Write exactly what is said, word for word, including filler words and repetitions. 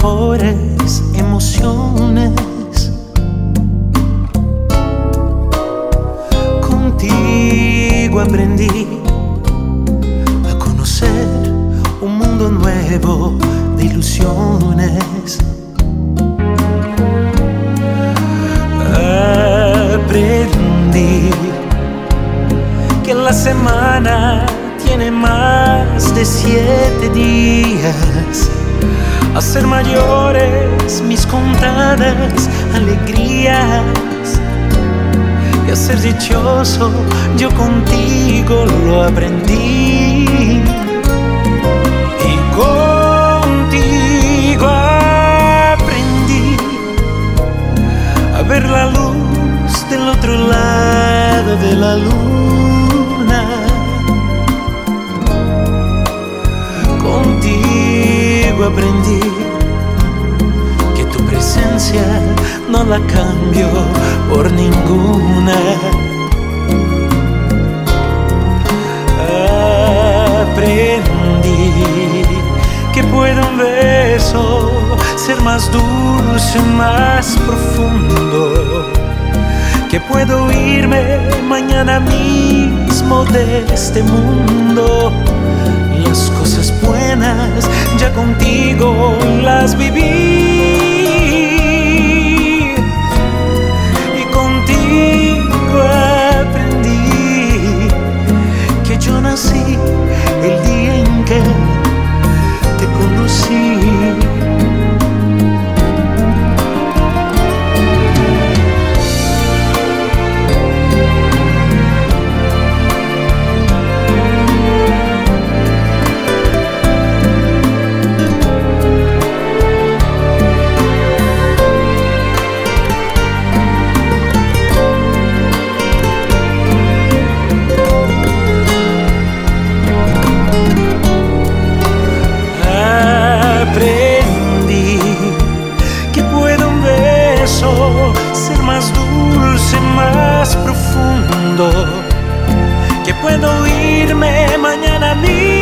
mejores emociones. Contigo aprendí a conocer un mundo nuevo de ilusiones. Aprendí que la semana tiene más de siete días, a ser mayores mis contadas alegrías, y a ser dichoso yo contigo lo aprendí. Y contigo aprendí a ver la luz del otro lado de la luna. Contigo aprendí que tu presencia no la cambio por ninguna. Aprendí que puede un beso ser más dulce, más profundo, que puedo irme mañana mismo de este mundo. Las cosas buenas ya contigo las viví, y contigo aprendí que yo nací el día en que te conocí. Ser más dulce, más profundo, que puedo irme mañana mismo